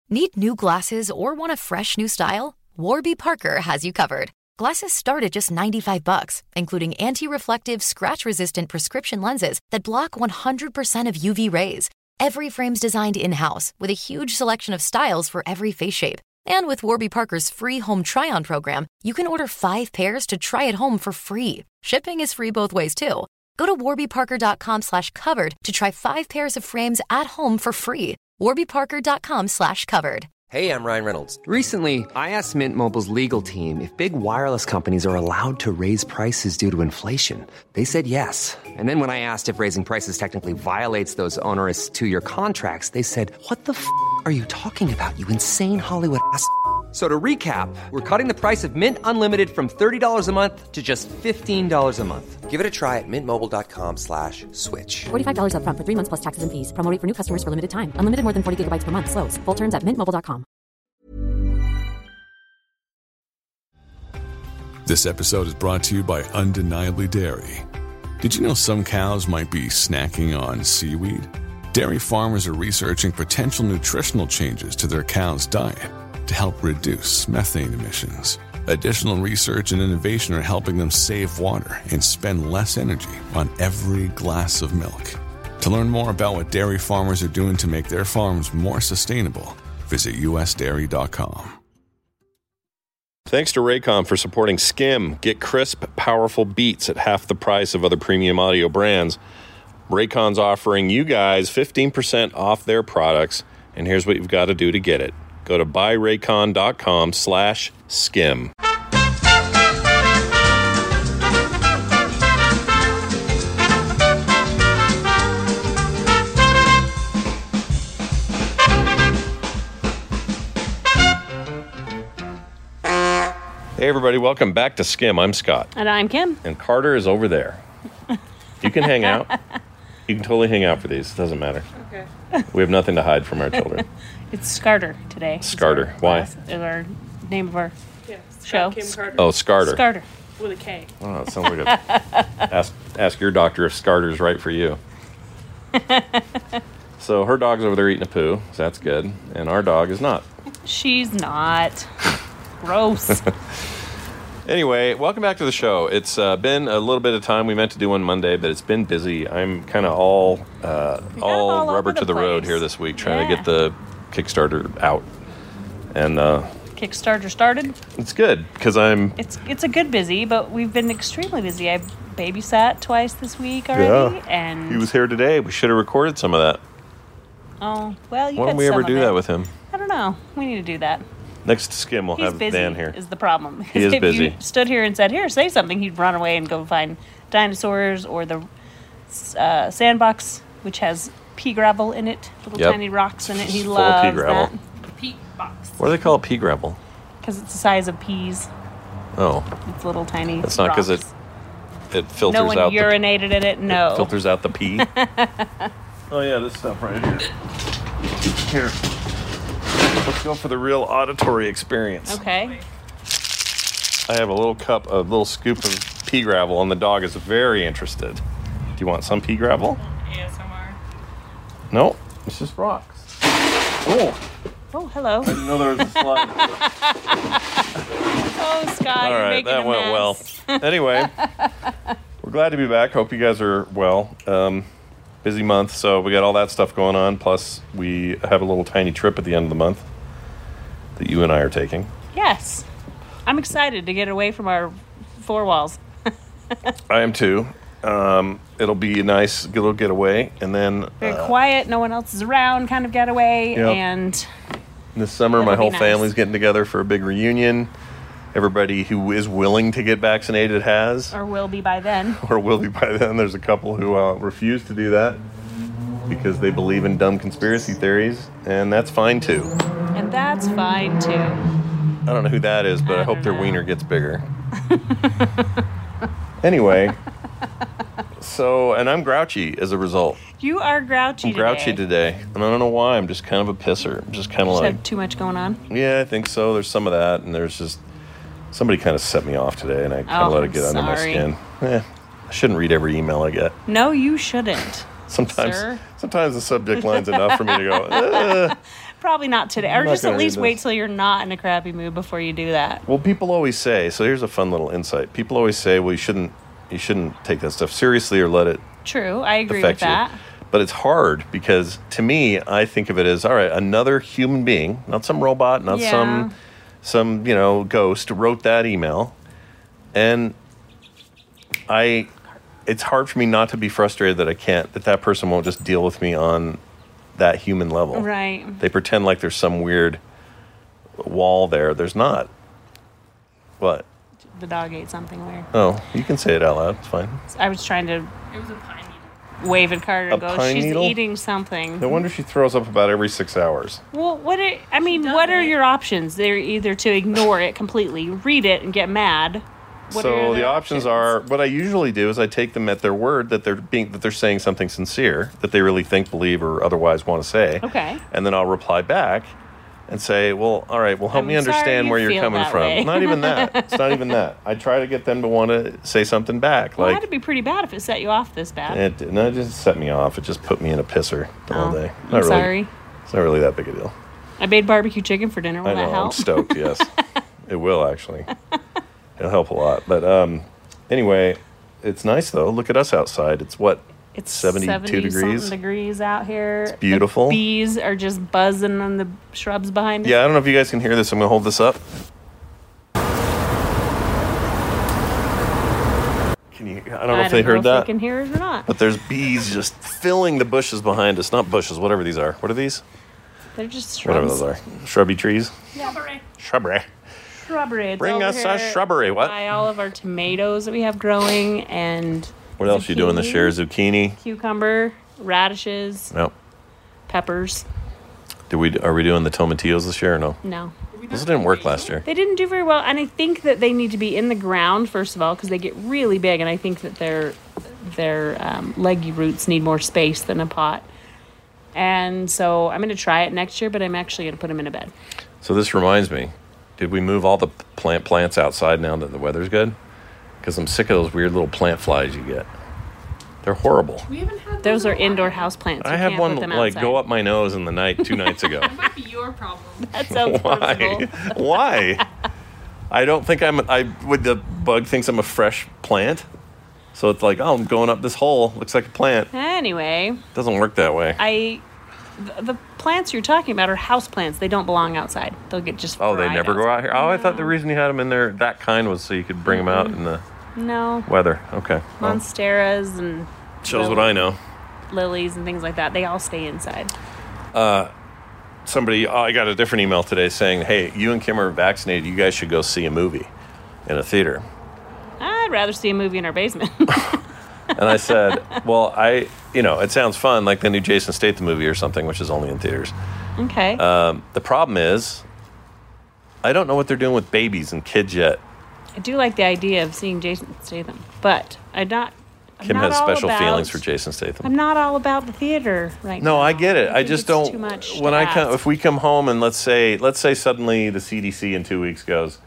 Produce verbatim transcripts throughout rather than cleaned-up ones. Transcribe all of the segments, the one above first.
Need new glasses or want a fresh new style? Warby Parker has you covered. Glasses start at just ninety-five bucks, including anti-reflective, scratch-resistant prescription lenses that block one hundred percent of U V rays. Every frame's designed in-house with a huge selection of styles for every face shape. And with Warby Parker's free home try-on program, you can order five pairs to try at home for free. Shipping is free both ways, too. Go to warbyparker.com slash covered to try five pairs of frames at home for free. warbyparker.com slash covered. Hey, I'm Ryan Reynolds. Recently, I asked Mint Mobile's legal team if big wireless companies are allowed to raise prices due to inflation. They said yes. And then when I asked if raising prices technically violates those onerous two-year contracts, they said, what the f*** are you talking about, you insane Hollywood ass f- So to recap, we're cutting the price of Mint Unlimited from thirty dollars a month to just fifteen dollars a month. Give it a try at mintmobile.com slash switch. forty-five dollars up front for three months plus taxes and fees. Promo rate for new customers for limited time. Unlimited more than forty gigabytes per month. Slows full terms at mint mobile dot com. This episode is brought to you by Undeniably Dairy. Did you know some cows might be snacking on seaweed? Dairy farmers are researching potential nutritional changes to their cows' diet to help reduce methane emissions. Additional research and innovation are helping them save water and spend less energy on every glass of milk. To learn more about what dairy farmers are doing to make their farms more sustainable, visit u s dairy dot com. Thanks to Raycon for supporting Skim. Get crisp, powerful beats at half the price of other premium audio brands. Raycon's offering you guys fifteen percent off their products, and here's what you've got to do to get it. Go to buyraycon.com slash skim. Hey, everybody. Welcome back to Skim. I'm Scott. And I'm Kim. And Carter is over there. You can hang out. You can totally hang out for these. It doesn't matter. Okay. We have nothing to hide from our children. It's Scarter today. Scarter. Why? Is our name of our yeah, show. Kim Carter. Oh, Scarter. Scarter. With a K. Oh, it sounds like a... ask, ask your doctor if Scarter's right for you. So her dog's over there eating a poo, so that's good. And our dog is not. She's not. Gross. Anyway, welcome back to the show. It's uh, been a little bit of time. We meant to do one Monday, but it's been busy. I'm kind of all uh, all, all rubber over to the the road place. here this week, trying Yeah. to get the Kickstarter out. And uh, Kickstarter started. it's good, because I'm... It's it's a good busy, but we've been extremely busy. I babysat twice this week already, Yeah. and He was here today. We should have recorded some of that. oh well, you Why got don't we some ever of do it. that with him? I don't know. We need to do that. Next Skim, we'll He's have busy. Dan here. Is the problem? He is if busy. you stood here and said, "Here, say something," he'd run away and go find dinosaurs or the uh, sandbox, which has pea gravel in it, little Yep. tiny rocks in it. He Full of pea loves gravel. that Peat box. What do they call it? Pea gravel? because it's the size of peas. Oh, It's little tiny. that's not because it rocks. it filters No one out urinated in it. the No. it filters out the pee. Oh yeah, this stuff right here. Here, let's go for the real auditory experience. Okay. I have a little cup, a little scoop of pea gravel, and the dog is very interested. Do you want some pea gravel? A S M R. No, it's just rocks. Oh, Oh, hello. I didn't know there was a slide. Oh, Scott, All you're right, making that a went mess. well. Anyway, we're glad to be back. Hope you guys are well. Um, busy month, so we got all that stuff going on. Plus, we have a little tiny trip at the end of the month that you and I are taking. Yes. I'm excited to get away from our four walls. I am too. Um, it'll be a nice little getaway, and then Very uh, quiet, no one else is around kind of getaway. Yep. And this summer, It'll my be whole nice. family's getting together for a big reunion. Everybody who is willing to get vaccinated has, or will be by then. or will be by then. There's a couple who uh, refuse to do that because they believe in dumb conspiracy theories, and that's fine too. And that's fine too. I don't know who that is, but I, I hope don't their know. wiener gets bigger. Anyway, so, and I'm grouchy as a result. You are grouchy I'm today. grouchy today, and I don't know why. I'm just kind of a pisser. I'm just kind of Just like, have too much going on. yeah, I think so. There's some of that, and there's just somebody kind of set me off today, and I kind of Oh, let it I'm get under my sorry. skin. Eh, I shouldn't read every email I get. No, you shouldn't. Sometimes, Sir? sometimes the subject line's enough for me to go. Eh. Probably not today. Or I'm not just at gonna least read wait this. till you're not in a crappy mood before you do that. Well, people always say, so here's a fun little insight. People always say, well, you shouldn't you shouldn't take that stuff seriously or let it True. I agree affect with that. you. But it's hard because to me, I think of it as, all right, another human being, not some robot, not Yeah. some some, you know, ghost wrote that email. And I it's hard for me not to be frustrated that I can't that that person won't just deal with me on that human level. Right. They pretend like there's some weird wall there. There's not. What? The dog ate something weird. Oh, you can say it out loud. It's fine. I was trying to It was a pine needle. wave at Carter A and go, pine she's needle? eating something. No wonder she throws up about every six hours. Well, what are, I mean, what are doesn't. your options? They're either to ignore it completely, read it, and get mad. What so are the their options are, what I usually do is I take them at their word that they're being that they're saying something sincere, that they really think, believe, or otherwise want to say. Okay. And then I'll reply back and say, well, all right, well, help I'm me sorry understand you where you're feel coming that from. way. Not even that. It's not even that. I try to get them to want to say something back. Well, like, that'd be pretty bad if it set you off this bad. it didn't. It just set me off. It just put me in a pisser the whole Oh, day. I'm Not really, sorry. It's not really that big a deal. I made barbecue chicken for dinner. Will I know. that I'm help? stoked. Yes, it will actually. It'll help a lot. But um, anyway, it's nice though. Look at us outside. It's what It's seventy-two seventy degrees. something degrees out here. It's beautiful. The bees are just buzzing on the shrubs behind us. Yeah, I don't know if you guys can hear this. I'm gonna hold this up. Can you? I don't know I if they heard if that. they can hear it or not. But there's bees just filling the bushes behind us. Not bushes, whatever these are. What are these? They're just shrubs. Whatever those are. Shrubby trees. Shrubbery. Shrubbery. Shrubbery. It's Bring over us a here shrubbery. What? By all of our tomatoes that we have growing and What else you doing this zucchini, year? Zucchini. Cucumber, radishes, No. peppers. Did we? Are we doing the tomatillos this year or no? No. Those didn't work last year. They didn't do very well, and I think that they need to be in the ground first of all because they get really big, and I think that their their um, leggy roots need more space than a pot. And so I'm going to try it next year, but I'm actually going to put them in a bed. So this reminds me, did we move all the plant plants outside now that the weather's good? Because I'm sick of those weird little plant flies you get. They're horrible. We haven't had Those are in a indoor while. house plants. I You had can't one put them like outside. go up my nose in the night two nights ago. Might be your problem. That sounds Why? personal. Why? I don't think I'm. I would the bug thinks I'm a fresh plant, so it's like, oh, I'm going up this hole. Looks like a plant. Anyway, Doesn't work that way. I the, the plants you're talking about are house plants. They don't belong outside. They'll get just Oh, they fried never go outside. out here. Oh, I thought the reason you had them in there that kind was so you could bring them out in the No, weather. Okay, well, monsteras and shows what I know. lilies and things like that. They all stay inside. Somebody, oh, I got a different email today saying, hey, you and Kim are vaccinated. You guys should go see a movie in a theater. I'd rather see a movie in our basement. And I said, well, I, you know, it sounds fun, like the new Jason Statham movie or something, which is only in theaters. Okay. Um, the problem is, I don't know what they're doing with babies and kids yet. I do like the idea of seeing Jason Statham, but I'm not. I'm Kim not has all special about- feelings for Jason Statham. I'm not all about the theater right now. No, I get it. I, think just it's don't. Too much when to I come, ask. if we come home and let's say, let's say suddenly the C D C in two weeks goes,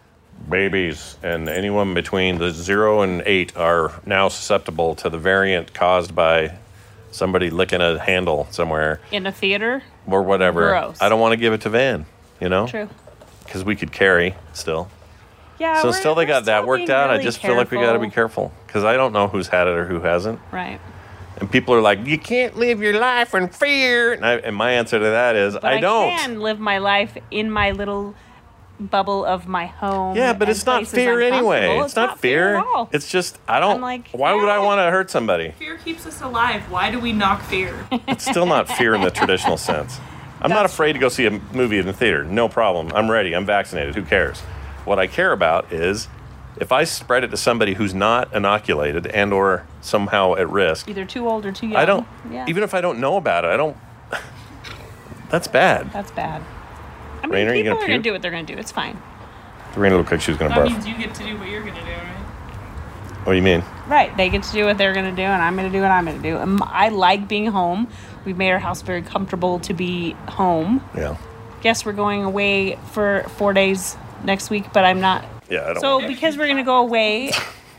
babies and anyone between the zero and eight are now susceptible to the variant caused by somebody licking a handle somewhere in a theater. or whatever. Gross. I don't want to give it to Van, you know, True. because we could carry still. Yeah. So we're- until they we're got that still worked being out, I really just feel like we got to be careful because I don't know who's had it or who hasn't. Right. And people are like, you can't live your life in fear. And, I, and my answer to that is, But I don't. can live my life in my little bubble of my home. Yeah, but and it's not places fear I'm anyway. comfortable. It's, not, fear. at all. It's just, I don't, I'm like, why would I yeah. want to hurt somebody? Fear keeps us alive. Why do we knock fear? It's still not fear in the traditional sense. I'm not afraid to go see a movie in the theater. No problem. I'm ready. I'm vaccinated. Who cares? What I care about is if I spread it to somebody who's not inoculated and or somehow at risk, Either too old or too young. I don't, Yeah. even if I don't know about it, I don't, that's bad. That's bad. I mean, Rainer, you people gonna are going puke? to do what they're going to do. It's fine. Raina looked like she was going to That barf. means you get to do what you're gonna do, right? What do you mean? Right. They get to do what they're going to do, and I'm going to do what I'm going to do. And I like being home. We've made our house very comfortable to be home. Yeah. Guess we're going away for four days next week, but I'm not. Yeah, I don't So want because we're going to go away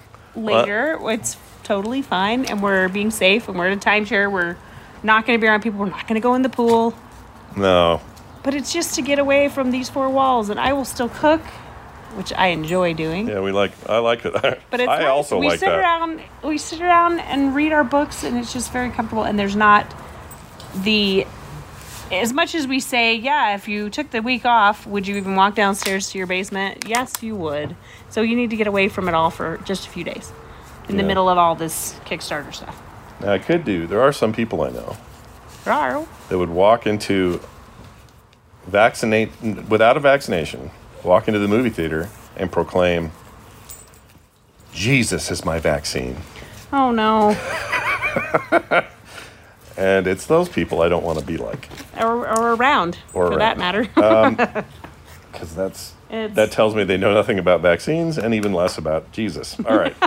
later, it's totally fine, and we're being safe, and we're in a timeshare. We're not going to be around people. We're not going to go in the pool. No. but it's just to get away from these four walls, and I will still cook, which I enjoy doing. Yeah, we like. I like it. But it's I nice. also we like sit that. around. We sit around and read our books, and it's just very comfortable. And there's not the as much as we say, yeah, if you took the week off, would you even walk downstairs to your basement? Yes, you would. So you need to get away from it all for just a few days in Yeah. the middle of all this Kickstarter stuff. Now, I could do. There are some people I know There are. that would walk into vaccinate without a vaccination, walk into the movie theater and proclaim, "Jesus is my vaccine." Oh no. And it's those people I don't want to be like, or, or around, Or for around. that matter. because that's It's- that tells me they know nothing about vaccines and even less about Jesus. All right.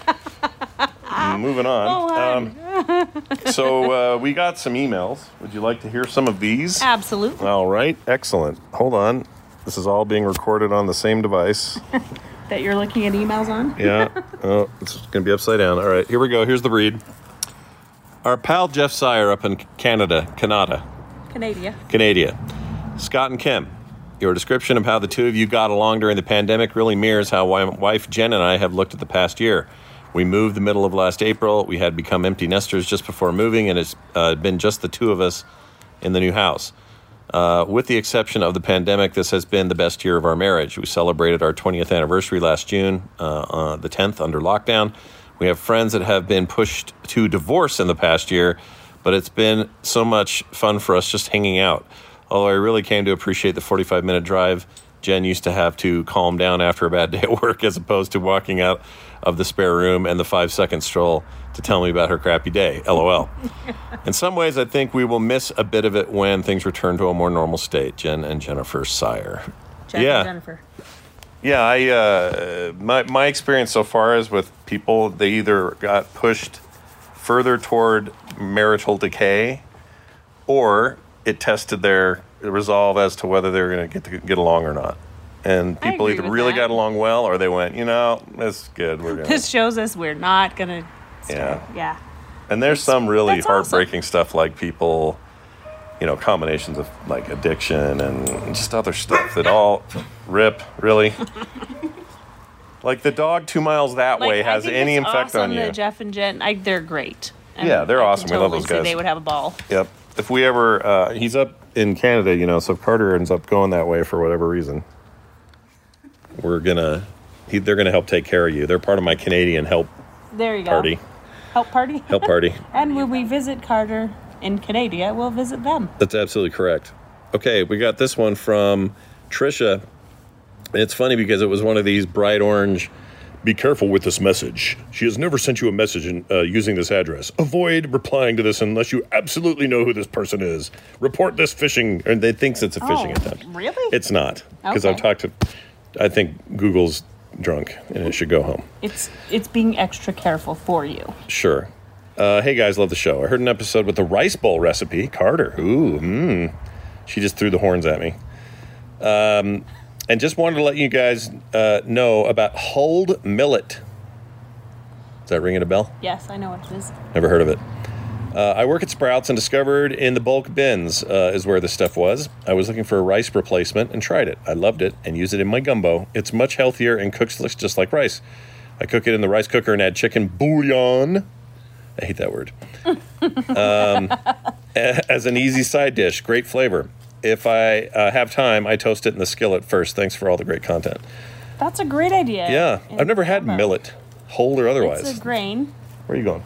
Moving on. Go on. Um, so uh, we got some emails. Would you like to hear some of these? Absolutely. All right. Excellent. Hold on. This is all being recorded on the same device. That you're looking at emails on? Yeah. Oh, it's going to be upside down. All right. Here we go. Here's the read. Our pal Jeff Sire up in Canada, Canada, Canada. Canada. Scott and Kim, your description of how the two of you got along during the pandemic really mirrors how my wife Jen and I have looked at the past year. We moved the middle of last April. We had become empty nesters just before moving, and it's uh, been just the two of us in the new house. Uh, with the exception of the pandemic, this has been the best year of our marriage. We celebrated our twentieth anniversary last June, uh, uh, the tenth under lockdown. We have friends that have been pushed to divorce in the past year, but it's been so much fun for us just hanging out. Although I really came to appreciate the forty-five minute drive Jen used to have to calm down after a bad day at work, as opposed to walking out of the spare room and the five second stroll to tell me about her crappy day. LOL. In some ways, I think we will miss a bit of it when things return to a more normal state. Jen and Jennifer Sire. Jack Yeah. and Jennifer. Yeah, I uh, my my experience so far is with people, they either got pushed further toward marital decay, or it tested their resolve as to whether they're going to get to get along or not. And I people agree either with really that. got along well, or they went, you know, that's good. We're gonna. This shows us we're not going to... Yeah. Yeah. And there's some really that's awesome. heartbreaking stuff, like people, you know, combinations of like addiction and just other stuff that all rip, really. Like the dog two miles that Like, way I has think any it's effect awesome on you. that Jeff and Jen, I, they're great. And Yeah, they're I can awesome. We love totally those see guys. They would have a ball. Yep. If we ever, uh, he's up in Canada, you know, so if Carter ends up going that way for whatever reason, we're gonna, he, they're gonna help take care of you. They're part of my Canadian help There you go. party. Help party. Help party. And when we visit Carter in Canada, we'll visit them. That's absolutely correct. Okay, we got this one from Trisha. And it's funny because it was one of these bright orange, be careful with this message. She has never sent you a message in, uh, using this address. Avoid replying to this unless you absolutely know who this person is. Report this phishing, and they thinks it's a phishing Oh, attempt. really? It's not. Because I've Okay. talked to, I think Google's drunk and it should go home. It's it's being extra careful for you. Sure. Uh, hey guys, love the show. I heard an episode with the rice bowl recipe. Carter. Ooh, hmm. She just threw the horns at me. Um, and just wanted to let you guys uh, know about Hulled Millet. Is that ringing a bell? Yes, I know what it is. Never heard of it. Uh, I work at Sprouts and discovered in the bulk bins uh, is where this stuff was. I was looking for a rice replacement and tried it. I loved it and used it in my gumbo. It's much healthier and cooks just like rice. I cook it in the rice cooker and add chicken bouillon. I hate that word. um, as an easy side dish. Great flavor. If I uh, have time, I toast it in the skillet first. Thanks for all the great content. That's a great idea. Yeah, I've never had Gumbo. millet, whole or otherwise. It's a grain. Where are you going?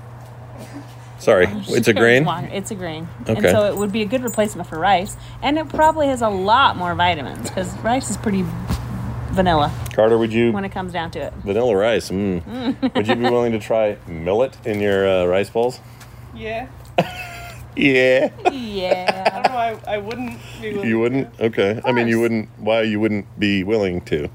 Sorry, it's a grain? It's a grain. Okay. And so it would be a good replacement for rice. And it probably has a lot more vitamins because rice is pretty vanilla Carter, would you... when it comes down to it. Vanilla rice. Mm. Would you be willing to try millet in your uh, rice bowls? Yeah. Yeah. I Yeah. don't know. I, I wouldn't be willing You wouldn't? to. Okay. I mean, you course. wouldn't. Why you wouldn't be willing to?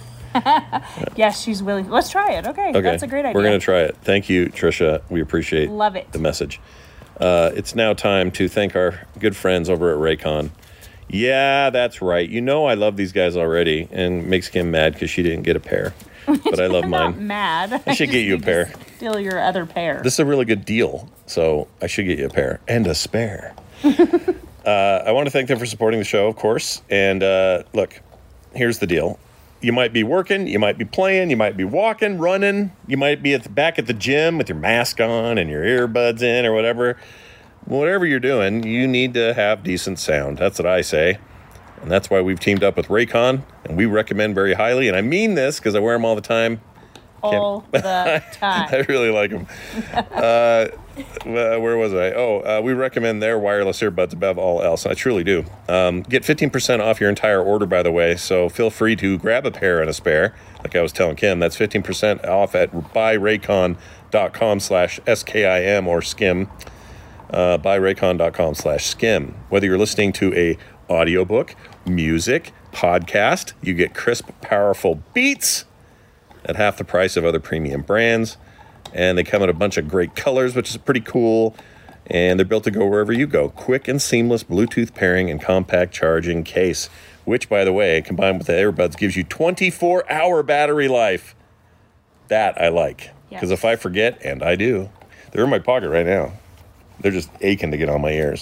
Yes, she's willing. Let's try it. Okay. Okay. That's a great idea. We're gonna try it. Thank you, Trisha. We appreciate Love it. the message. Uh, it's now time to thank our good friends over at Raycon. Yeah, that's right. You know I love these guys already, and makes Kim mad because she didn't get a pair. But I love I'm not mine. mad. I should get you a pair. Steal your other pair. This is a really good deal, so I should get you a pair and a spare. Uh, I want to thank them for supporting the show, of course. And uh, look, here's the deal. You might be working, you might be playing, you might be walking, running, you might be at the, back at the gym with your mask on and your earbuds in or whatever. Whatever you're doing, you need to have decent sound. That's what I say. And that's why we've teamed up with Raycon, and we recommend very highly. And I mean this because I wear them all the time. All Can't, the time. I really like them. uh, where was I? Oh, uh, we recommend their wireless earbuds above all else. I truly do. Um, get fifteen percent off your entire order, by the way. So feel free to grab a pair and a spare. Like I was telling Kim, that's fifteen percent off at buyraycon.com slash S-K-I-M or skim. Uh, buyraycon.com slash skim. Whether you're listening to a audiobook, music, podcast, you get crisp, powerful beats at half the price of other premium brands. And they come in a bunch of great colors, which is pretty cool. And they're built to go wherever you go. Quick and seamless Bluetooth pairing and compact charging case, which, by the way, combined with the earbuds, gives you twenty-four hour battery life. That I like. Because Yes. if I forget, and I do, they're in my pocket right now. They're just aching to get on my ears.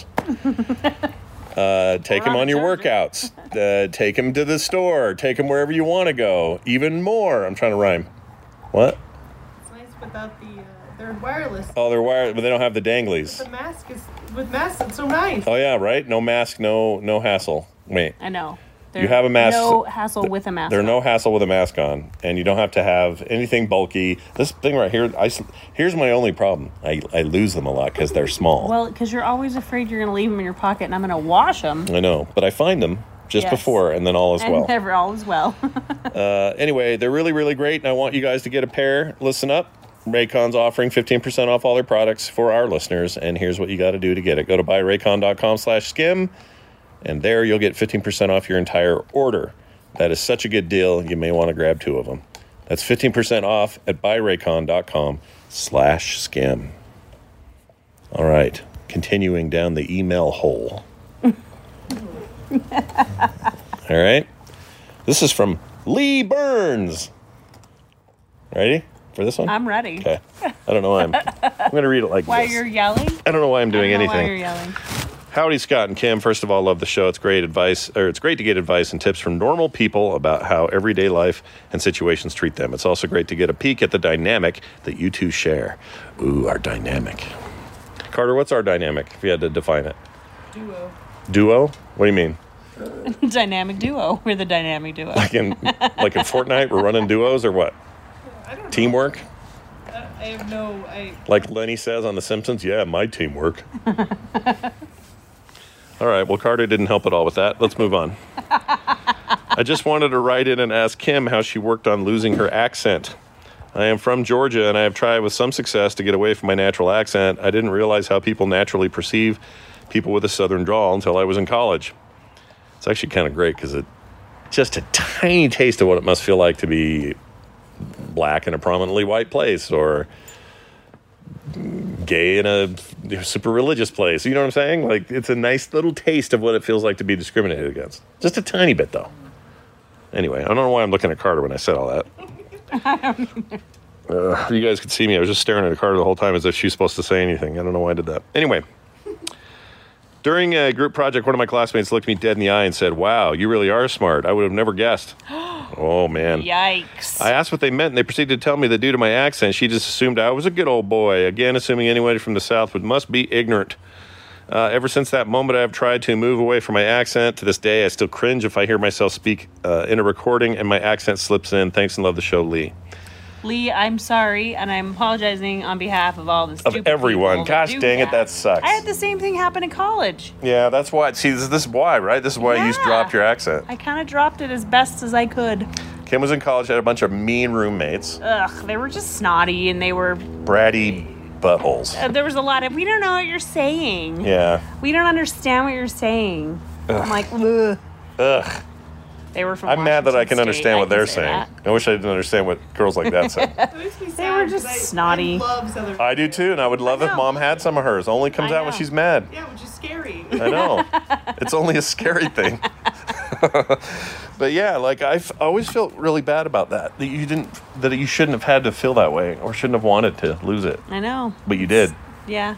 Uh, take them on your workouts. Uh, take them to the store. Take them wherever you want to go. Even more. I'm trying to rhyme. What? It's nice without the, uh, they're wireless. Oh, they're wired, but they don't have the danglies. The mask is, with masks, it's so nice. Oh yeah, right. No mask, no no hassle. Wait, I know. you have a mask. No hassle with a mask. There's on. no hassle with a mask on, and you don't have to have anything bulky. This thing right here, I s- here's my only problem. I I lose them a lot because they're small. Well, because you're always afraid you're going to leave them in your pocket, and I'm going to wash them. I know, but I find them just Yes. before, and then all is And well. never all is well. Uh, anyway, they're really, really great, and I want you guys to get a pair. Listen up. Raycon's offering fifteen percent off all their products for our listeners, and here's what you got to do to get it. Go to buyraycon.com slash skim, and there you'll get fifteen percent off your entire order. That is such a good deal, you may want to grab two of them. That's fifteen percent off at buyraycon.com slash skim. All right, continuing down the email hole. All right. This is from Lee Burns. Ready for this one? I'm ready. Okay. I don't know why I'm... I'm going to read it like Why this. you're yelling? I don't know why I'm doing I don't know anything. Why you're yelling. Howdy, Scott and Kim. First of all, love the show. It's great advice, or it's great to get advice and tips from normal people about how everyday life and situations treat them. It's also great to get a peek at the dynamic that you two share. Ooh, our dynamic. Carter, what's our dynamic, if you had to define it? Duo. Duo? What do you mean? Dynamic duo. We're the dynamic duo. Like in, like in Fortnite, we're running duos or what? I don't know. Teamwork? I, I have no, I, Like Lenny says on The Simpsons, yeah, my teamwork. All right, well, Carter didn't help at all with that. Let's move on. I just wanted to write in and ask Kim how she worked on losing her accent. I am from Georgia, and I have tried with some success to get away from my natural accent. I didn't realize how people naturally perceive people with a southern drawl until I was in college. It's actually kind of great because it's just a tiny taste of what it must feel like to be black in a prominently white place, or gay in a super religious place. You know what I'm saying? Like, it's a nice little taste of what it feels like to be discriminated against. Just a tiny bit, though. Anyway, I don't know why I'm looking at Carter when I said all that. Uh, you guys could see me. I was just staring at Carter the whole time as if she's supposed to say anything. I don't know why I did that. Anyway, during a group project, one of my classmates looked me dead in the eye and said, "Wow, you really are smart. I would have never guessed." Oh, man. Yikes. I asked what they meant, and they proceeded to tell me that due to my accent, she just assumed I was a good old boy. Again, assuming anybody from the South would must be ignorant. Uh, ever since that moment, I have tried to move away from my accent. To this day, I still cringe if I hear myself speak uh, in a recording and my accent slips in. Thanks and love the show, Lee. Lee, I'm sorry, and I'm apologizing on behalf of all the Of stupid everyone. people that Gosh do dang it, that sucks. I had the same thing happen in college. Yeah, that's why. See, this, this is why, right? This is why you Yeah. dropped your accent. I kind of dropped it as best as I could. Kim was in college, had a bunch of mean roommates, Ugh, they were just snotty, and they were. bratty buttholes. Uh, there was a lot of. We don't know what you're saying. Yeah. We don't understand what you're saying. I'm like, ugh. Ugh. They were from. I'm mad that I Washington can understand State. what I they're can say saying. that. I wish I didn't understand what girls like that said. it makes me sad. They were just 'cause I, snotty. I love Southern. I do too, and I would love if know. Mom had some of hers. Only comes I out when know. she's mad. Yeah, which is scary. I know. It's only a scary thing. But yeah, like I always felt really bad about that. That you didn't, that you shouldn't have had to feel that way, or shouldn't have wanted to lose it, I know. but you did. Yeah.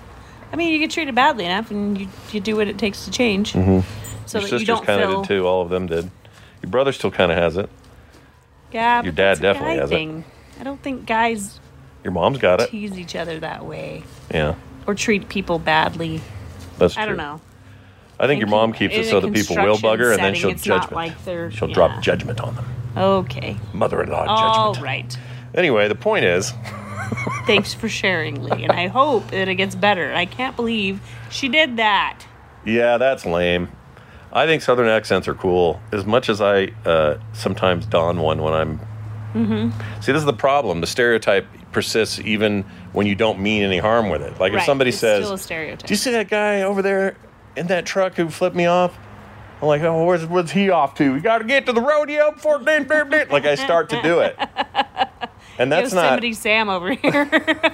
I mean, you get treated badly enough, and you you do what it takes to change. Mm-hmm. So Your that you sisters don't kind of feel. did too. All of them did. Your brother still kind of has it. Yeah, Your but dad that's a definitely guy has it. thing. I don't think guys Your mom's got it. tease each other that way Yeah, or treat people badly. that's true. I don't know. I think your mom keeps in it a so that people will bug her, and then construction she'll setting, it's not judgment. like they're- she'll yeah. drop judgment on them. Okay. Mother-in-law All judgment. right. Anyway, the point is, Thanks for sharing, Lee, and I hope that it gets better. I can't believe she did that. yeah, that's lame. I think Southern accents are cool, as much as I uh, sometimes don one when I'm... Mm-hmm. See, this is the problem. The stereotype persists even when you don't mean any harm with it. Like if Right, somebody it's says, still a stereotype. do you see that guy over there in that truck who flipped me off? I'm like, oh, where's, where's he off to? We got to get to the rodeo before... Like I start to do it. And that's not... Yosemite Sam over here.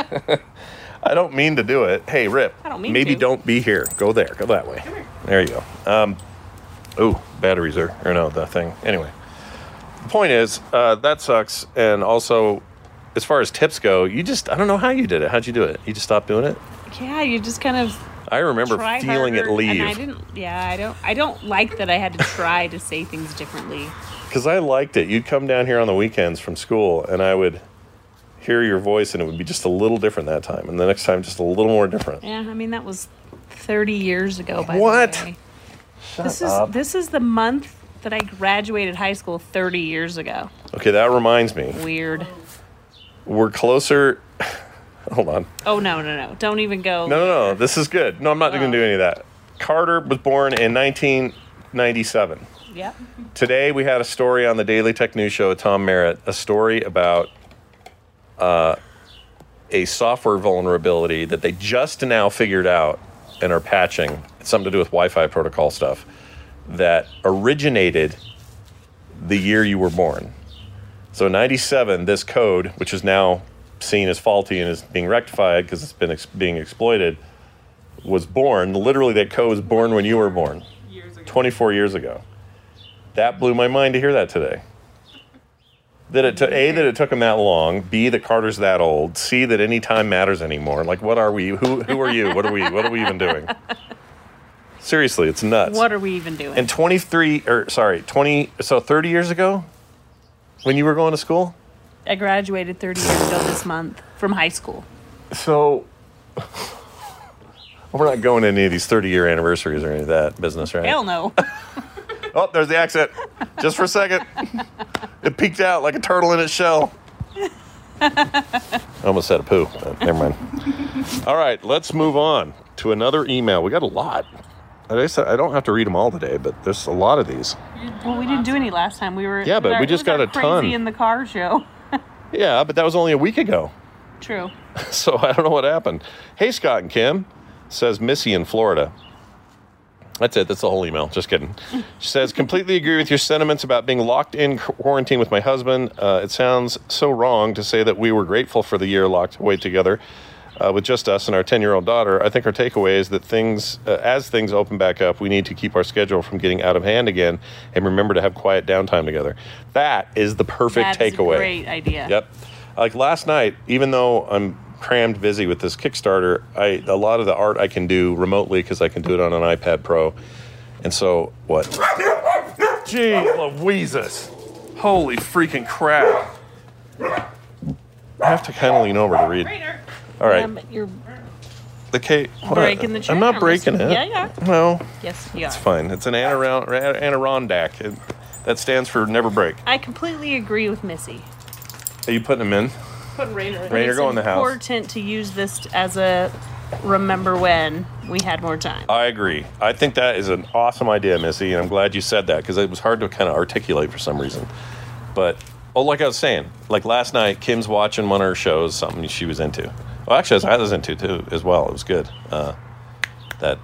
I don't mean to do it. Hey, Rip. I don't mean maybe to. don't be here. Go there. Go that way. There you go. Um, ooh, batteries are... Or no, the thing. Anyway. The point is, uh, that sucks. And also, as far as tips go, you just... I don't know how you did it. How'd you do it? You just stopped doing it? Yeah, you just kind of I remember try feeling harder, it leave. And I didn't. Yeah, I don't. I don't like that I had to try to say things differently. Because I liked it. You'd come down here on the weekends from school, and I would hear your voice, and it would be just a little different that time. And the next time, just a little more different. Yeah, I mean that was thirty years ago. By What? the way. Shut This up. is this is the month that I graduated high school thirty years ago. Okay, that reminds me. Weird. We're closer... Hold on. Oh no no no! Don't even go. No, no, no. This is good. No, I'm not going to do any of that. Carter was born in nineteen ninety-seven. Yep. Today we had a story on the Daily Tech News Show with Tom Merritt, a story about uh, a software vulnerability that they just now figured out and are patching. It's something to do with Wi-Fi protocol stuff that originated the year you were born. So in ninety-seven, this code, which is now seen as faulty and is being rectified because it's been ex- being exploited, was born. Literally, that code was born when you were born, Years ago. twenty-four years ago. That blew my mind to hear that today. That it t- A, that it took him that long. B, that Carter's that old. C, that any time matters anymore. Like, what are we? Who who are you? What are we? What are we even doing? Seriously, it's nuts. What are we even doing? And twenty-three, or sorry, twenty, so thirty years ago, when you were going to school? I graduated thirty years ago this month from high school. So, we're not going to any of these thirty-year anniversaries or any of that business, right? Hell no. Oh, there's the accent. Just for a second. It peeked out like a turtle in its shell. I almost said a poo, but never mind. All right, let's move on to another email. We got a lot. I said I don't have to read them all today, but there's a lot of these. Well, we didn't do any last time. We were Yeah, but it was our- we just it was got our a ton. Crazy in the car show. Yeah, but that was only a week ago. True. So I don't know what happened. Hey, Scott and Kim, says Missy in Florida. That's it. That's the whole email. Just kidding. She says, completely agree with your sentiments about being locked in quarantine with my husband. Uh, it sounds so wrong to say that we were grateful for the year locked away together uh, with just us and our ten-year-old daughter. I think our takeaway is that things, uh, as things open back up, we need to keep our schedule from getting out of hand again and remember to have quiet downtime together. That is the perfect That's takeaway. a great idea. Yep. Like last night, even though I'm crammed busy with this Kickstarter, I a lot of the art I can do remotely because I can do it on an iPad Pro. And so, what? Gee, Louises. Holy freaking crap. I have to kind of lean over to read. All right. Um, you're The K. What? breaking the chair. I'm not breaking it. Yeah, yeah. No, Yes, you it's are. fine. It's an Adiron- Adirondack. It, that stands for never break. I completely agree with Missy. Are you putting them in? Putting Rainer in. Rainer, It's go in the house. important to use this as a remember when we had more time. I agree. I think that is an awesome idea, Missy, and I'm glad you said that because it was hard to kind of articulate for some reason. But, oh, like I was saying, like last night, Kim's watching one of her shows, something she was into. Well, actually, I was into too as well. It was good. Uh, that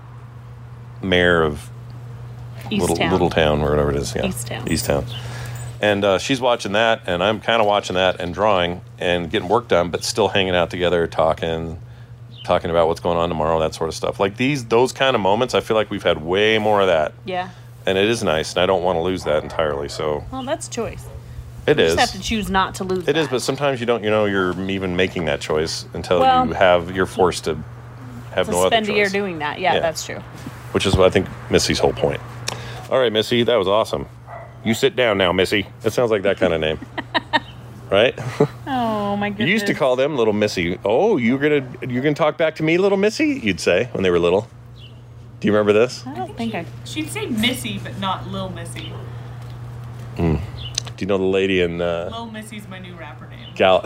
mayor of East little Town. little town or whatever it is. Yeah. East Town. East Town. And uh, she's watching that, and I'm kind of watching that and drawing and getting work done, but still hanging out together, talking, talking about what's going on tomorrow, that sort of stuff. Like these, those kind of moments, I feel like we've had way more of that, Yeah. and it is nice, and I don't want to lose that entirely. So Well, that's choice. it You is. just have to choose not to lose It is, that. but sometimes you don't, you know, you're even making that choice until Well- you have, you're forced to have to no other spend choice. a year doing that. Yeah, Yeah. that's true. Which is, I think, Missy's whole point. All right, Missy, that was awesome. You sit down now, Missy. That sounds like that kind of name. Right? Oh, my goodness. You used to call them Little Missy. Oh, you're gonna you're gonna talk back to me, Little Missy? You'd say when they were little. Do you remember this? I don't think I... She'd say Missy, but not Lil Missy. Mm. Do you know the lady in uh, Lil Missy's my new rapper name. Gal?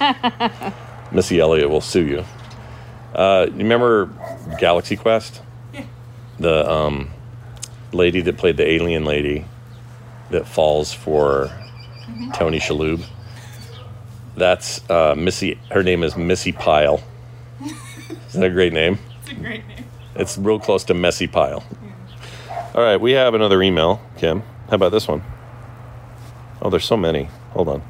Missy Elliott will sue you. Uh, you remember Galaxy Quest? Yeah. The um, lady that played the alien lady that falls for mm-hmm. Tony Shalhoub. That's uh, Missy. Her name is Missy Pyle. Isn't that a great name? It's a great name. It's real close to Messy Pile. Yeah. All right, we have another email, Kim. How about this one? Oh, there's so many. Hold on.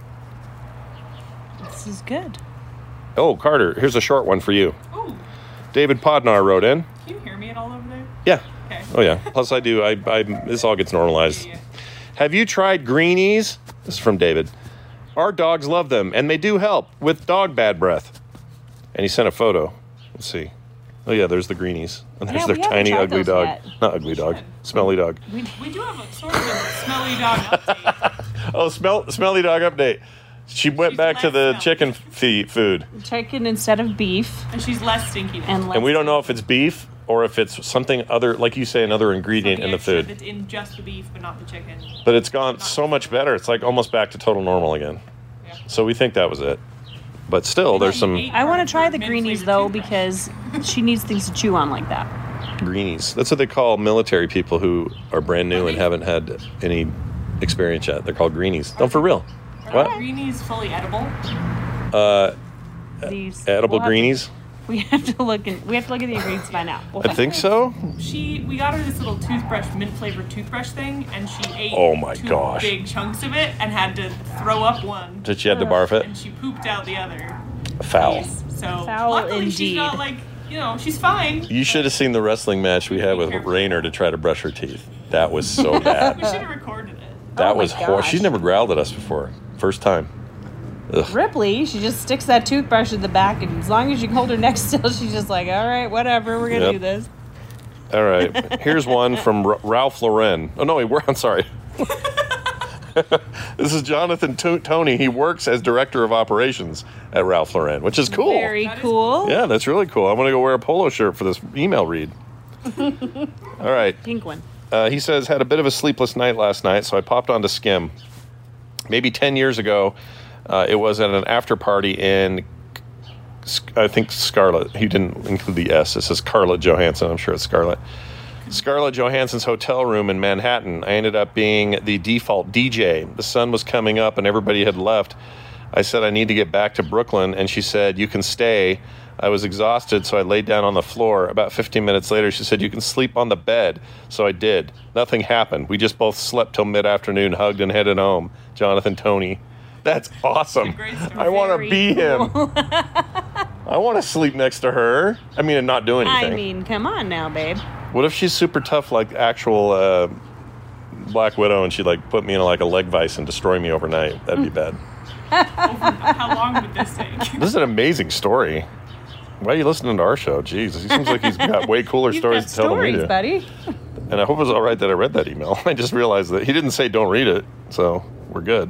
This is good. Oh, Carter, here's a short one for you. Ooh. David Podnar wrote in. Can you hear me at all over there? Yeah. Okay. Oh, yeah. Plus, I do. I, I This all gets normalized. Yeah, yeah. Have you tried greenies? This is from David. Our dogs love them, and they do help with dog bad breath. And he sent a photo. Let's see. Oh, yeah, there's the greenies. And there's Yeah, their we haven't tiny, tried ugly those dog. yet. Not ugly dog. Smelly dog. We, we do have a sort of a smelly dog update. Oh, smell, smelly dog update. She went She's back to less the smelly. chicken feed food. Chicken instead of beef. And she's less stinky now. And, And we don't know if it's beef or if it's something other, like you say, another ingredient Something in the extra food. That's in just the beef, but not the chicken. But it's gone so much better. It's like almost back to total normal again. Yeah. So we think that was it. But still, there's some I want to try the Mint greenies, flavored though, toothbrush. because she needs things to chew on like that. greenies. That's what they call military people who are brand new and haven't had any experience yet. They're called greenies. No, for real. Are What? greenies fully edible? Uh, These edible we'll have to- greenies? we have to look in, we have to look at the ingredients to find out. We'll I find think out. so. She, we got her this little toothbrush, mint flavored toothbrush thing, and she ate Oh my two gosh. big chunks of it and had to throw up one, Did she have to barf it? and she pooped out the other. Foul. piece. So Foul luckily she's indeed. not like, you know, she's fine. You should have seen the wrestling match we had with Rainer to try to brush her teeth. That was so We bad. should have recorded it. That Oh my was horrible. gosh. She's never growled at us before. First time. Ugh. Ripley, she just sticks that toothbrush in the back, and as long as you hold her neck still, she's just like, all right, whatever, we're going to Yep. do this. All right. Here's one from R- Ralph Lauren. Oh, no, he wor- I'm sorry. This is Jonathan to- Tony. He works as director of operations at Ralph Lauren, which is cool. Very That is cool. Yeah, that's really cool. I want to go wear a polo shirt for this email read. All right. Pink one. Uh, he says, had a bit of a sleepless night last night, so I popped onto Skim. Maybe ten years ago, uh, it was at an after party in, I think, Scarlett. He didn't include the S. It says Scarlett Johansson. I'm sure it's Scarlett. Scarlett Johansson's hotel room in Manhattan. I ended up being the default D J. The sun was coming up and everybody had left. I said, I need to get back to Brooklyn, and she said, you can stay. I was exhausted, so I laid down on the floor. About fifteen minutes later, she said, you can sleep on the bed. So I did. Nothing happened. We just both slept till mid-afternoon, hugged and headed home. Jonathan Tony. That's awesome. Great story. I want to Very be him. cool. I want to sleep next to her. I mean, and not do anything. I mean, come on now, babe. What if she's super tough, like actual uh, Black Widow, and she'd like put me in like a leg vice and destroy me overnight? That'd be bad. How long would this take? This is an amazing story. Why are you listening to our show? Jesus, he seems like he's got way cooler You've stories got to tell than we stories, do. buddy. And I hope it was all right that I read that email. I just realized that he didn't say don't read it, so we're good.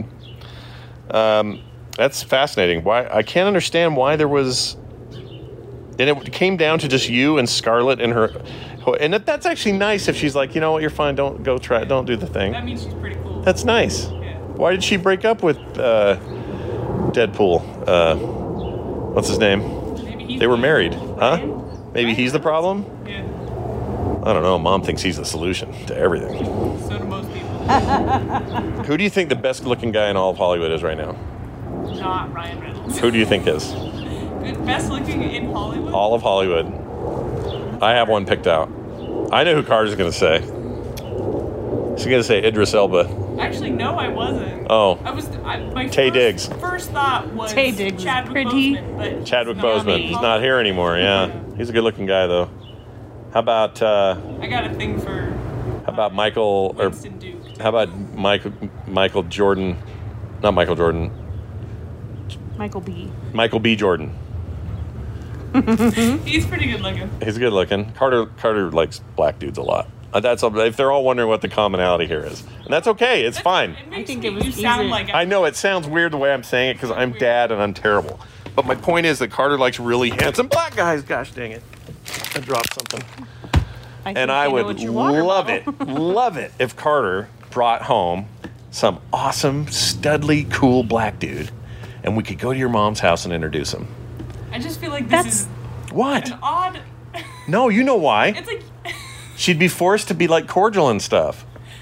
Um, that's fascinating. Why I can't understand why there was, and it came down to just you and Scarlett and her, and that, that's actually nice. If she's like, you know what, you're fine. Don't go try. Don't do the thing. That means she's pretty cool. That's nice. Yeah. Why did she break up with uh, Deadpool? Uh, what's his name? Maybe he's They were the- married, huh? Ryan? Maybe he's the problem. Yeah. I don't know. Mom thinks he's the solution to everything. So do most people. Who do you think the best looking guy in all of Hollywood is right now? Not Ryan Reynolds. Who do you think is? Good, best looking in Hollywood. All of Hollywood. I have one picked out. I know who Carter's going to say. She's going to say Idris Elba. Actually, no, I wasn't. Oh. I was. I, my Tay first, Diggs. First thought was Tay Diggs is Chadwick pretty. Boseman, but Chadwick he's not Boseman. in He's not here anymore. Yeah. He's a good looking guy, though. How about, uh, I got a thing for. how about Michael, or Winston Duke. how about Michael, Michael Jordan? Not Michael Jordan. Michael B. Michael B. Jordan. He's pretty good looking. He's good looking. Carter Carter likes black dudes a lot. Uh, That's if they're all wondering what the commonality here is, and that's okay. It's fine. It makes I think me, it was you sound easy. like I know it sounds weird the way I'm saying it because I'm dad and I'm terrible. But my point is that Carter likes really handsome black guys. Gosh dang it! I dropped something. I think And I know would what your water love bottle- it, love it if Carter brought home some awesome, studly, cool black dude, and we could go to your mom's house and introduce him. I just feel like this That's- is What? an odd. No, you know why. It's like She'd be forced to be like cordial and stuff.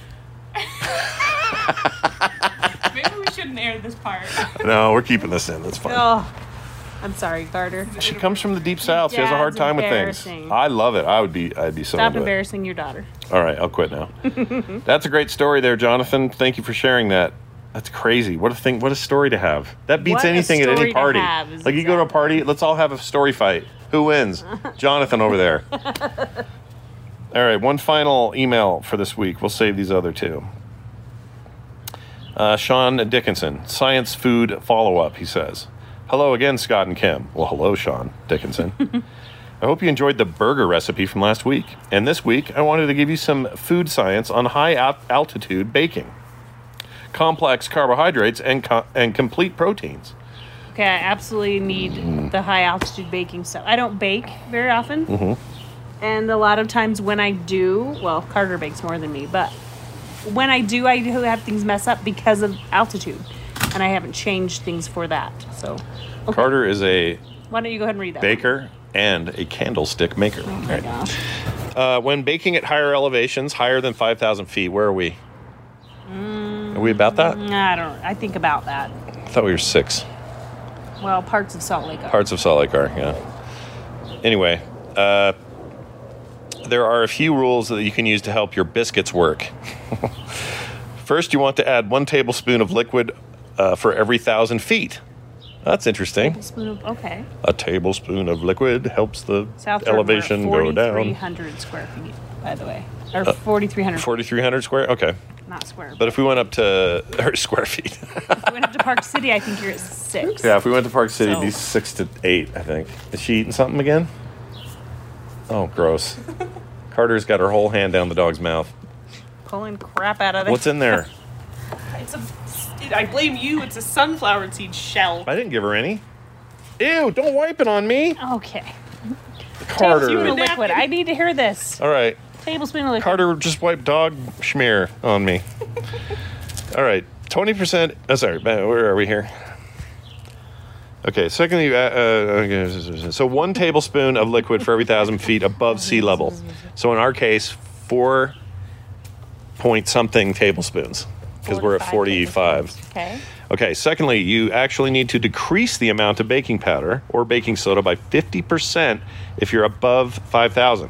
maybe we shouldn't air this part. No, we're keeping this in. That's fine. Oh, I'm sorry, Carter. She comes from the deep south. She has a hard Dad's time with things. embarrassing. I love it. I would be. I'd be so Stop into it. embarrassing your daughter. All right, I'll quit now. That's a great story there, Jonathan. Thank you for sharing that. That's crazy. What a thing! What a story to have. That beats What a anything at any story to party. have is Like you go to a exactly- party, let's all have a story fight. Who wins? Jonathan over there. All right, one final email for this week. We'll save these other two. Uh, Sean Dickinson, science food follow up. He says, "Hello again, Scott and Kim." Well, hello, Sean Dickinson. I hope you enjoyed the burger recipe from last week. And this week, I wanted to give you some food science on high al- altitude baking, complex carbohydrates, and co- and complete proteins. Okay, I absolutely need Mm. the high altitude baking stuff. I don't bake very often. Mm-hmm. And a lot of times when I do, well, Carter bakes more than me, but when I do, I do have things mess up because of altitude. And I haven't changed things for that. So, okay. Carter is a Why don't you go ahead and read that? baker and a candlestick maker. Oh my gosh. Uh, when baking at higher elevations, higher than five thousand feet, where are we? Are we about that? Nah, I don't. I think about that. I thought we were six. Well, parts of Salt Lake are. Parts of Salt Lake are, yeah. Anyway, uh, there are a few rules that you can use to help your biscuits work. First, you want to add one tablespoon of liquid uh, for every thousand feet. That's interesting. Spoon of, okay. A tablespoon of liquid helps the South elevation go forty-three down. hundred square feet, by the way. Or forty-three hundred, forty-three hundred square? Okay. not square. But if we went up to, or square feet. If we went up to Park City, I think you're at six. Yeah, if we went to Park City, it'd be So- six to eight, I think. Is she eating something again? Oh, gross. Carter's got her whole hand down the dog's mouth. Pulling crap out of it. What's in there? It's a. It, I blame you. It's a sunflower seed shell. I didn't give her any. Ew, don't wipe it on me. Okay. Carter. Tablespoon of liquid. I need to hear this. All right. Tablespoon of liquid. Carter just wiped dog schmear on me. All right. twenty percent. Oh, sorry. Where are we here? Okay. Secondly, uh, uh, so one tablespoon of liquid for every thousand feet above sea level. So in our case, four point something tablespoons because we're at forty-five. tablespoons. Okay. Okay, secondly, you actually need to decrease the amount of baking powder or baking soda by fifty percent if you're above five thousand.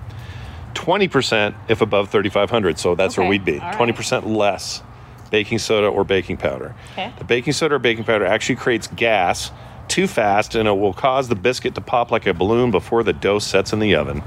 twenty percent if above thirty-five hundred, so that's where Okay, we'd be. all right. twenty percent less baking soda or baking powder. Okay. The baking soda or baking powder actually creates gas too fast, and it will cause the biscuit to pop like a balloon before the dough sets in the oven.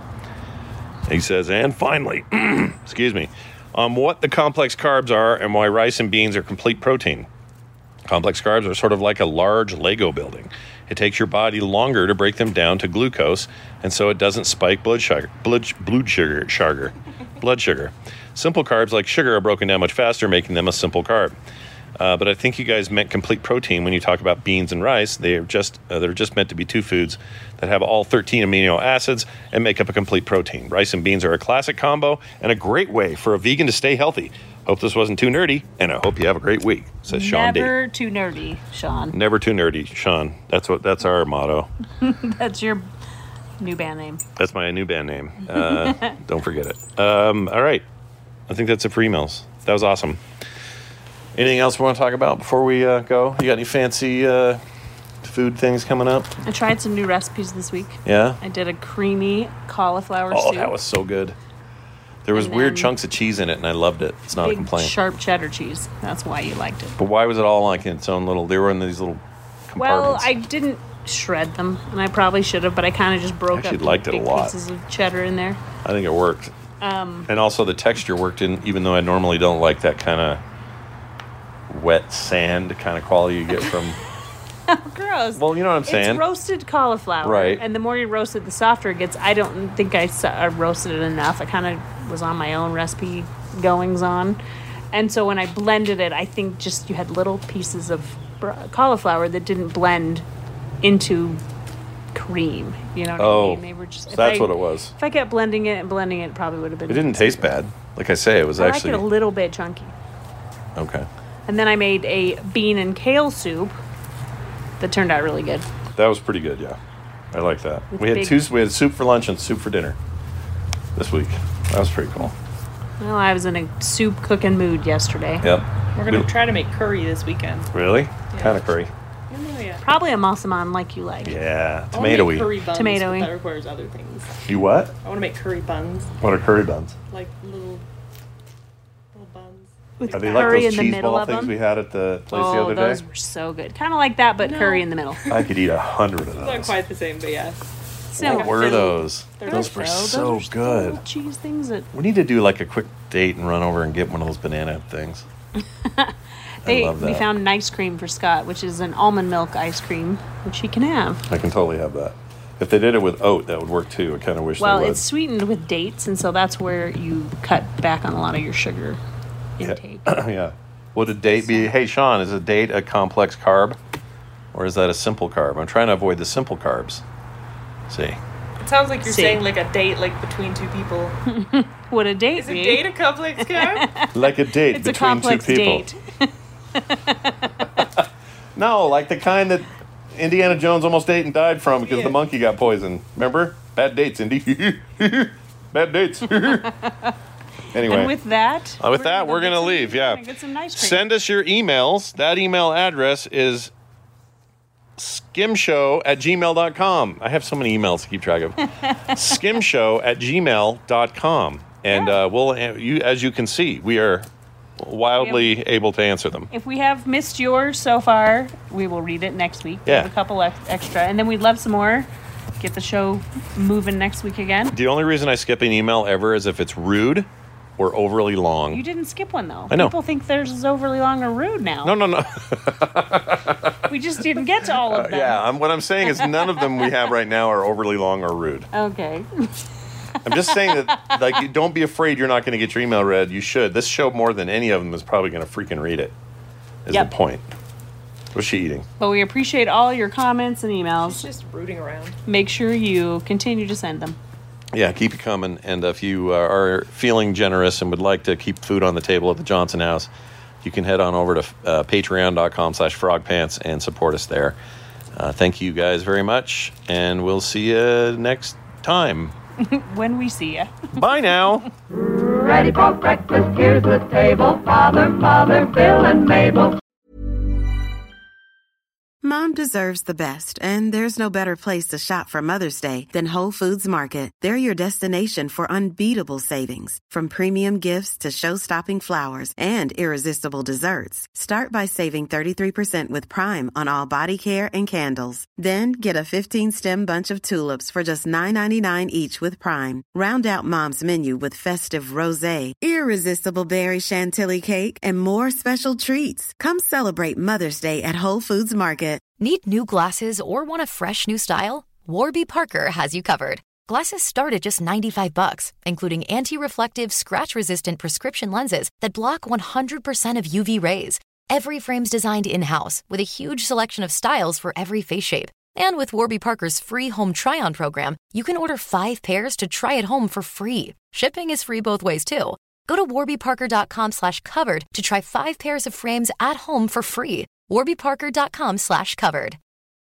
He says, and finally, excuse me, on what the complex carbs are and why rice and beans are complete protein. Complex carbs are sort of like a large Lego building. It takes your body longer to break them down to glucose, and so it doesn't spike blood sugar, blood, blood sugar, sugar, blood sugar. Simple carbs like sugar are broken down much faster, making them a simple carb. Uh, but I think you guys meant complete protein when you talk about beans and rice. They are just uh, they're just meant to be two foods that have all thirteen amino acids and make up a complete protein. Rice and beans are a classic combo and a great way for a vegan to stay healthy. Hope this wasn't too nerdy, and I hope you have a great week, says Sean D. Never too nerdy, Sean. Never too nerdy, Sean. That's what. That's our motto. That's your new band name. That's my new band name. Uh, don't forget it. Um, all right. I think that's it for emails. That was awesome. Anything else we want to talk about before we uh, go? You got any fancy uh, food things coming up? I tried some new recipes this week. Yeah? I did a creamy cauliflower Oh, soup. that was so good. There was And weird then chunks of cheese in it, and I loved it. It's not a big complaint. sharp cheddar cheese. That's why you liked it. But why was it all like in its own little... They were in these little Well, compartments. I didn't shred them, and I probably should have, but I kind of just broke Actually up liked it a big lot. pieces of cheddar in there. I think it worked. Um, And also the texture worked in, even though I normally don't like that kind of wet sand kind of quality you get from Gross. Well, you know what I'm saying. It's roasted cauliflower. Right. And the more you roast it, the softer it gets. I don't think I, s- I roasted it enough. I kind of was on my own recipe goings on. And so when I blended it, I think just you had little pieces of br- cauliflower that didn't blend into cream. You know what Oh, I mean? They were just. so if that's I- what it was. If I kept blending it and blending it, it probably would have been. It didn't taste bad. Like I say, it was I actually like it a little bit chunky. okay. And then I made a bean and kale soup that turned out really good. That was pretty good. Yeah, I like that. With We had big- two. We had soup for lunch and soup for dinner this week. That was pretty cool. Well, I was in a soup cooking mood yesterday. Yep. We're gonna We- try to make curry this weekend. Really? Kind of curry. Oh yeah. Probably a massaman like you like. Yeah, I wanna make tomatoey. curry buns, Tomatoey. but that requires other things. You what? I want to make curry buns, What are curry buns? like little little buns. With Are they like curry those in the cheese middle ball of things them. we had at the place the Oh, other those day? were so good. Kind of like that, but No. curry in the middle. I could eat a hundred of It's not those. quite the same, but yeah. Similar. What were They're- those? they're Those good, were So, those so are just good. little cheese things that We need to do like a quick date and run over and get one of those banana things. they, love we that. found an ice cream for Scott, which is an almond milk ice cream, which he can have. I can totally have that. If they did it with oat, that would work too. I kind of wish Well, they would. it's sweetened with dates, and so that's where you cut back on a lot of your sugar intake. yeah. Would a date be, hey, Sean, is a date a complex carb? Or is that a simple carb? I'm trying to avoid the simple carbs. See? It sounds like you're See. saying like a date, like between two people. Would a date Is a be? date a complex carb? Like a date It's a between complex two people. date. No, like the kind that Indiana Jones almost ate and died from because Yeah. the monkey got poisoned. Remember? Bad dates, Indy. Bad dates. anyway. And with that, Uh, with that, we're get going to some- leave. we're Yeah. gonna Get some nice cream. Send us your emails. That email address is skimshow at gmail dot com. I have so many emails to keep track of. skimshow at gmail dot com. And uh, we'll, you, as you can see, we are wildly able to answer them. If we have missed yours so far, we will read it next week. We Yeah. have a couple ex- extra, and then we'd love some more. Get the show moving next week again. The only reason I skip an email ever is if it's rude or overly long. You didn't skip one though. I know. People think theirs is overly long or rude now. No, no, no. We just didn't get to all of them. Yeah, I'm, what I'm saying is none of them we have right now are overly long or rude. Okay. I'm just saying that, like, you don't be afraid you're not going to get your email read. You should. This show, more than any of them, is probably going to freaking read it, is Yep. the point. What's she eating? But we appreciate all your comments and It's emails. just rooting around. Make sure you continue to send them. Yeah, keep it coming. And if you uh, are feeling generous and would like to keep food on the table at the Johnson House, you can head on over to uh, patreon.com slash frogpants and support us there. Uh, thank you guys very much, and we'll see you next time. When we see you. Bye now. Ready for breakfast, here's the table. Father, Mother, Bill, and Mabel. Mom deserves the best, and there's no better place to shop for Mother's Day than Whole Foods Market. They're your destination for unbeatable savings, from premium gifts to show-stopping flowers and irresistible desserts. Start by saving thirty-three percent with Prime on all body care and candles. Then get a fifteen-stem bunch of tulips for just nine ninety-nine each with Prime. Round out Mom's menu with festive rosé, irresistible berry chantilly cake, and more special treats. Come celebrate Mother's Day at Whole Foods Market. Need new glasses or want a fresh new style? Warby Parker has you covered. Glasses start at just ninety-five bucks, including anti-reflective, scratch-resistant prescription lenses that block one hundred percent of U V rays. Every frame's designed in-house with a huge selection of styles for every face shape. And with Warby Parker's free home try-on program, you can order five pairs to try at home for free. Shipping is free both ways, too. Go to warbyparker.com slash covered to try five pairs of frames at home for free. warbyparker.com slash covered.